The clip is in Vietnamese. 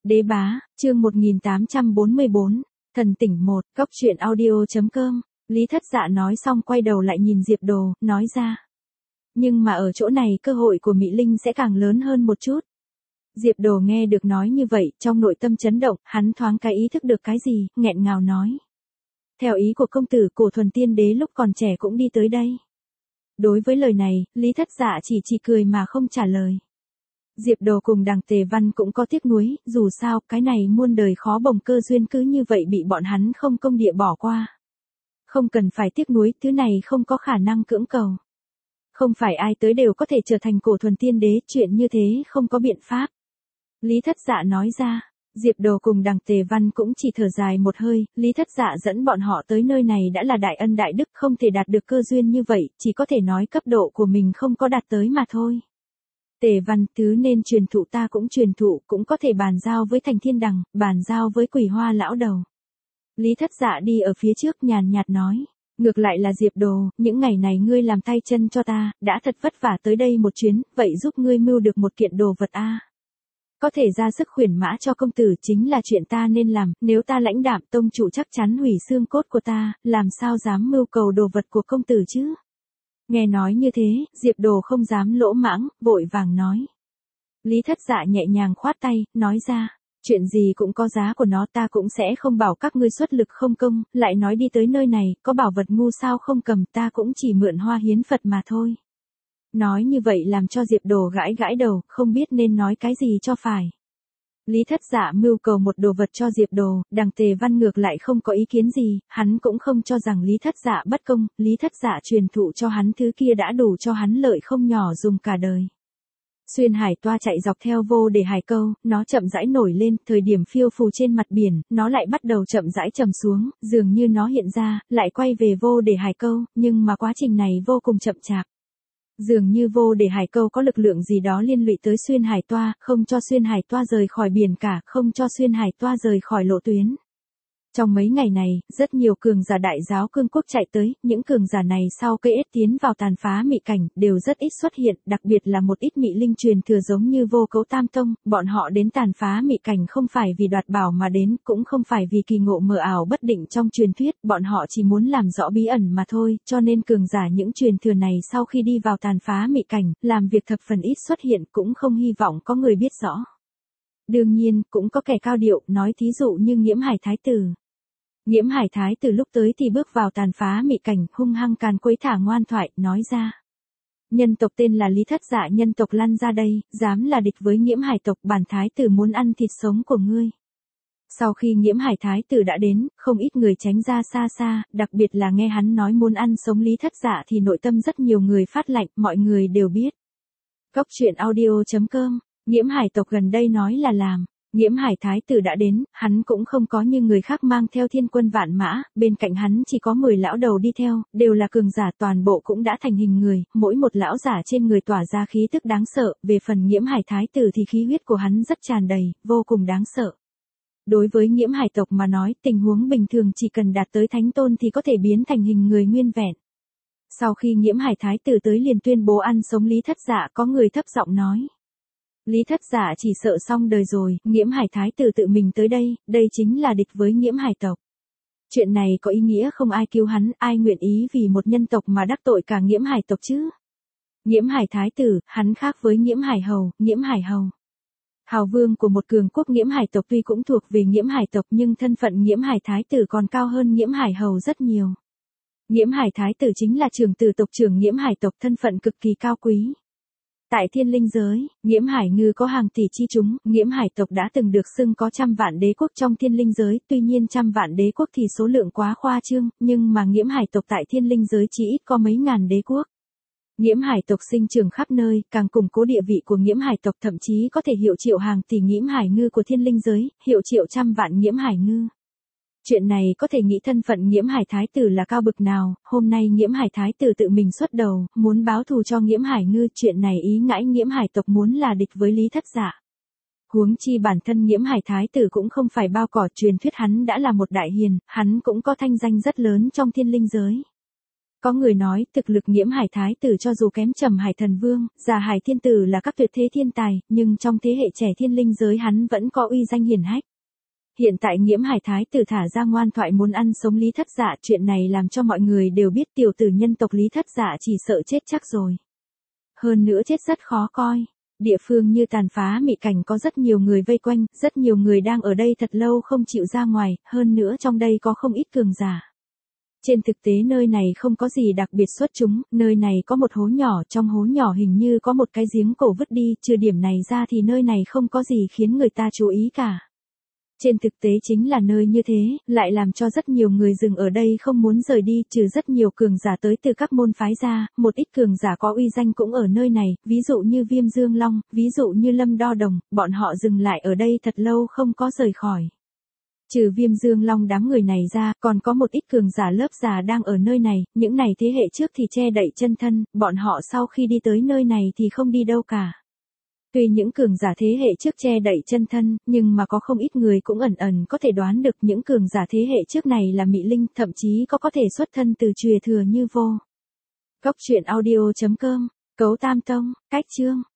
Đế bá, chương 1844, thần tỉnh 1, góc truyện audio.com, Lý Thất Dạ nói xong quay đầu lại nhìn Diệp Đồ, nói ra. Nhưng mà ở chỗ này cơ hội của Mị Linh sẽ càng lớn hơn một chút. Diệp Đồ nghe được nói như vậy, trong nội tâm chấn động, hắn thoáng cái ý thức được cái gì, nghẹn ngào nói. Theo ý của công tử, Cổ Thuần Tiên Đế lúc còn trẻ cũng đi tới đây. Đối với lời này, Lý Thất Dạ chỉ cười mà không trả lời. Diệp Đồ cùng Đằng Tề Văn cũng có tiếc nuối, dù sao, cái này muôn đời khó bồng cơ duyên cứ như vậy bị bọn hắn không công địa bỏ qua. Không cần phải tiếc nuối, thứ này không có khả năng cưỡng cầu. Không phải ai tới đều có thể trở thành Cổ Thuần Tiên Đế, chuyện như thế không có biện pháp. Lý Thất Dạ nói ra, Diệp Đồ cùng Đằng Tề Văn cũng chỉ thở dài một hơi, Lý Thất Dạ dẫn bọn họ tới nơi này đã là đại ân đại đức, không thể đạt được cơ duyên như vậy, chỉ có thể nói cấp độ của mình không có đạt tới mà thôi. Tề Văn, thứ nên truyền thụ ta cũng truyền thụ, cũng có thể bàn giao với Thành Thiên Đằng, bàn giao với Quỷ Hoa lão đầu. Lý Thất Dạ đi ở phía trước nhàn nhạt nói, ngược lại là Diệp Đồ, những ngày này ngươi làm tay chân cho ta, đã thật vất vả tới đây một chuyến, vậy giúp ngươi mưu được một kiện đồ vật a. Có thể ra sức khuyển mã cho công tử chính là chuyện ta nên làm, nếu ta lãnh đạm tông chủ chắc chắn hủy xương cốt của ta, làm sao dám mưu cầu đồ vật của công tử chứ? Nghe nói như thế, Diệp Đồ không dám lỗ mãng, vội vàng nói. Lý Thất Dạ nhẹ nhàng khoát tay, nói ra, chuyện gì cũng có giá của nó, ta cũng sẽ không bảo các ngươi xuất lực không công, lại nói đi tới nơi này, có bảo vật ngu sao không cầm, ta cũng chỉ mượn hoa hiến Phật mà thôi. Nói như vậy làm cho Diệp Đồ gãi gãi đầu, không biết nên nói cái gì cho phải. Lý Thất Dạ mưu cầu một đồ vật cho Diệp Đồ, Đằng Tề Văn ngược lại không có ý kiến gì, hắn cũng không cho rằng Lý Thất Dạ bất công, Lý Thất Dạ truyền thụ cho hắn thứ kia đã đủ cho hắn lợi không nhỏ dùng cả đời. Xuyên hải toa chạy dọc theo vô để hải câu, nó chậm rãi nổi lên, thời điểm phiêu phù trên mặt biển, nó lại bắt đầu chậm rãi trầm xuống, dường như nó hiện ra, lại quay về vô để hải câu, nhưng mà quá trình này vô cùng chậm chạp. Dường như vô để hải câu có lực lượng gì đó liên lụy tới xuyên hải toa, không cho xuyên hải toa rời khỏi biển cả, không cho xuyên hải toa rời khỏi lộ tuyến. Trong mấy ngày này, rất nhiều cường giả đại giáo cương quốc chạy tới, những cường giả này sau cây ết tiến vào tàn phá mị cảnh, đều rất ít xuất hiện, đặc biệt là một ít mị linh truyền thừa giống như Vô Cấu Tam Tông, bọn họ đến tàn phá mị cảnh không phải vì đoạt bảo mà đến, cũng không phải vì kỳ ngộ mờ ảo bất định trong truyền thuyết, bọn họ chỉ muốn làm rõ bí ẩn mà thôi, cho nên cường giả những truyền thừa này sau khi đi vào tàn phá mị cảnh, làm việc thập phần ít xuất hiện, cũng không hy vọng có người biết rõ. Đương nhiên, cũng có kẻ cao điệu, nói thí dụ như Nghiễm Hải Thái Tử. Nghiễm Hải Thái Tử lúc tới thì bước vào tàn phá mị cảnh, hung hăng càn quấy thả ngoan thoại, nói ra. Nhân tộc tên là Lý Thất Dạ, nhân tộc lăn ra đây, dám là địch với Nghiễm Hải tộc, bản Thái Tử muốn ăn thịt sống của ngươi. Sau khi Nghiễm Hải Thái Tử đã đến, không ít người tránh ra xa xa, đặc biệt là nghe hắn nói muốn ăn sống Lý Thất Dạ thì nội tâm rất nhiều người phát lạnh, mọi người đều biết. Góc truyện audio.com, Nghiễm Hải tộc gần đây nói là làm. Nghiễm Hải Thái Tử đã đến, hắn cũng không có như người khác mang theo thiên quân vạn mã, bên cạnh hắn chỉ có 10 lão đầu đi theo, đều là cường giả, toàn bộ cũng đã thành hình người, mỗi một lão giả trên người tỏa ra khí tức đáng sợ, về phần Nghiễm Hải Thái Tử thì khí huyết của hắn rất tràn đầy, vô cùng đáng sợ. Đối với Nghiễm Hải tộc mà nói, tình huống bình thường chỉ cần đạt tới thánh tôn thì có thể biến thành hình người nguyên vẹn. Sau khi Nghiễm Hải Thái Tử tới liền tuyên bố ăn sống Lý Thất Dạ, có người thấp giọng nói. Lý Thất Dạ chỉ sợ xong đời rồi, Nghiễm Hải Thái Tử tự mình tới đây, đây chính là địch với Nghiễm Hải tộc. Chuyện này có ý nghĩa không ai cứu hắn, ai nguyện ý vì một nhân tộc mà đắc tội cả Nghiễm Hải tộc chứ? Nghiễm Hải Thái Tử, hắn khác với Nghiễm Hải Hầu, Nghiễm Hải Hầu. Hào vương của một cường quốc Nghiễm Hải tộc tuy cũng thuộc về Nghiễm Hải tộc nhưng thân phận Nghiễm Hải Thái Tử còn cao hơn Nghiễm Hải Hầu rất nhiều. Nghiễm Hải Thái Tử chính là trưởng tử tộc trưởng Nghiễm Hải tộc, thân phận cực kỳ cao quý. Tại thiên linh giới, Nghiễm Hải Ngư có hàng tỷ chi chúng, Nghiễm Hải tộc đã từng được xưng có 100 vạn đế quốc trong thiên linh giới, tuy nhiên 100 vạn đế quốc thì số lượng quá khoa trương, nhưng mà Nghiễm Hải tộc tại thiên linh giới chỉ ít có mấy ngàn đế quốc. Nghiễm Hải tộc sinh trưởng khắp nơi, càng củng cố địa vị của Nghiễm Hải tộc, thậm chí có thể hiệu triệu hàng tỷ Nghiễm Hải Ngư của thiên linh giới, hiệu triệu 100 vạn Nghiễm Hải Ngư. Chuyện này có thể nghĩ thân phận Nghiễm Hải Thái Tử là cao bực nào, hôm nay Nghiễm Hải Thái Tử tự mình xuất đầu, muốn báo thù cho Nghiễm Hải Ngư, chuyện này ý ngãi Nghiễm Hải tộc muốn là địch với Lý Thất Dạ. Huống chi bản thân Nghiễm Hải Thái Tử cũng không phải bao cỏ, truyền thuyết hắn đã là một đại hiền, hắn cũng có thanh danh rất lớn trong thiên linh giới. Có người nói, thực lực Nghiễm Hải Thái tử cho dù kém Trầm Hải Thần Vương, Già Hải Thiên Tử là các tuyệt thế thiên tài, nhưng trong thế hệ trẻ thiên linh giới hắn vẫn có uy danh hiển hách. Hiện tại Nghiễm Hải Thái tử thả ra ngoan thoại muốn ăn sống Lý Thất Dạ, chuyện này làm cho mọi người đều biết tiểu tử nhân tộc Lý Thất Dạ chỉ sợ chết chắc rồi. Hơn nữa chết rất khó coi. Địa phương như tàn phá mị cảnh có rất nhiều người vây quanh, rất nhiều người đang ở đây thật lâu không chịu ra ngoài, hơn nữa trong đây có không ít cường giả. Trên thực tế nơi này không có gì đặc biệt xuất chúng, nơi này có một hố nhỏ, trong hố nhỏ hình như có một cái giếng cổ vứt đi, trừ điểm này ra thì nơi này không có gì khiến người ta chú ý cả. Trên thực tế chính là nơi như thế, lại làm cho rất nhiều người dừng ở đây không muốn rời đi, trừ rất nhiều cường giả tới từ các môn phái ra, một ít cường giả có uy danh cũng ở nơi này, ví dụ như Viêm Dương Long, ví dụ như Lâm Đo Đồng, bọn họ dừng lại ở đây thật lâu không có rời khỏi. Trừ Viêm Dương Long đám người này ra, còn có một ít cường giả lớp già đang ở nơi này, những này thế hệ trước thì che đậy chân thân, bọn họ sau khi đi tới nơi này thì không đi đâu cả. Tuy những cường giả thế hệ trước che đậy chân thân, nhưng mà có không ít người cũng ẩn ẩn có thể đoán được những cường giả thế hệ trước này là Mị Linh, thậm chí có thể xuất thân từ truyền thừa như vô. Cốc truyện audio.com, Cấu Tam Tông, Cách Chương.